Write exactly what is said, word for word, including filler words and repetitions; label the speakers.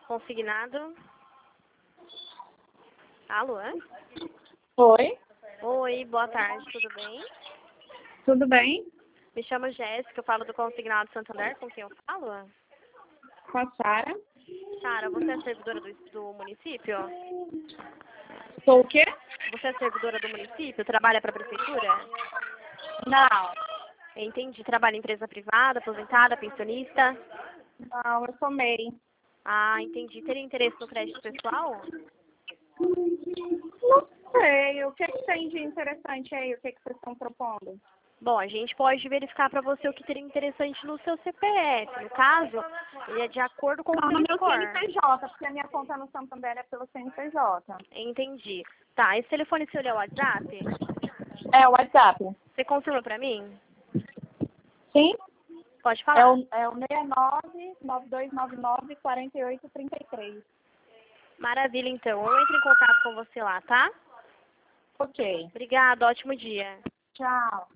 Speaker 1: Consignado. Alô?
Speaker 2: Oi,
Speaker 1: Oi, boa tarde, tudo bem?
Speaker 2: tudo bem?
Speaker 1: Me chamo Jéssica, eu falo do Consignado Santander, com quem eu falo?
Speaker 2: Com a Sara.
Speaker 1: Sara, você é servidora do, do município?
Speaker 2: Sou o quê?
Speaker 1: Você é servidora do município? Trabalha para a prefeitura?
Speaker 2: Não,
Speaker 1: Entendi. Trabalha em empresa privada, aposentada, pensionista?
Speaker 2: não, eu sou M E I.
Speaker 1: Ah, entendi. Teria interesse no crédito pessoal?
Speaker 2: Não sei, o que, que tem de interessante aí? O que, que vocês estão propondo?
Speaker 1: Bom, a gente pode verificar para você o que teria interessante no seu C P F. No caso, ele é de acordo com o
Speaker 2: Não,
Speaker 1: seu
Speaker 2: no meu
Speaker 1: score.
Speaker 2: C N P J, porque a minha conta no Santander é pelo C N P J.
Speaker 1: Entendi. Tá, esse telefone seu é o WhatsApp?
Speaker 2: É o WhatsApp.
Speaker 1: Você confirma para mim?
Speaker 2: Sim?
Speaker 1: Pode
Speaker 2: É
Speaker 1: falar.
Speaker 2: o, é o seis nove, nove dois nove nove, quatro oito três três.
Speaker 1: Maravilha, então. Eu entro em contato com você lá, tá?
Speaker 2: Ok,
Speaker 1: Obrigada, ótimo dia.
Speaker 2: tchau.